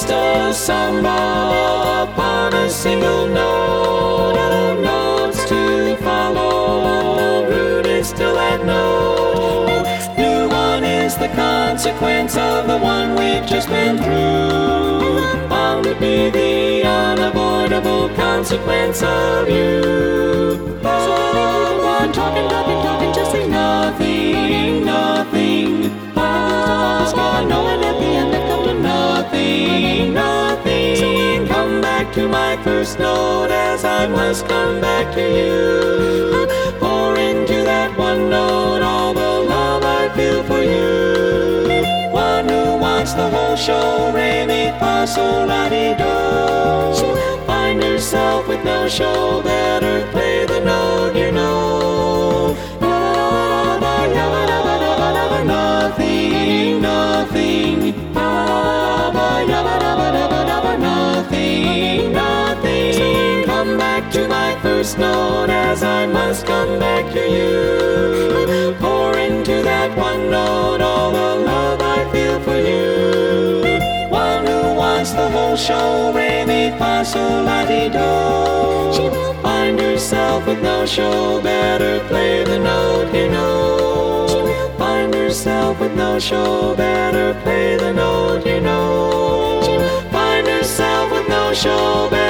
just a samba upon a single note. Other notes to follow, root is still at no. New one is the consequence of the one we've just been through. Bound to be the unavoidable consequence of you. Oh, talking, just say nothing. I know it at the end it come to nothing. Come back to my first note as I must come back to you. Pour into that one note all the love I feel for you. One who wants the whole show, re mi fa sol la ti do. Find yourself with no show, better play the note you know. Nothing. Come back to my first note as I must come back to you. Pour into that one note all the love I feel for you. One who wants the whole show, re mi fa sol la ti do. Find yourself with no show, better play the note you know. Find yourself with no show, better play the note you know. Find yourself with no show,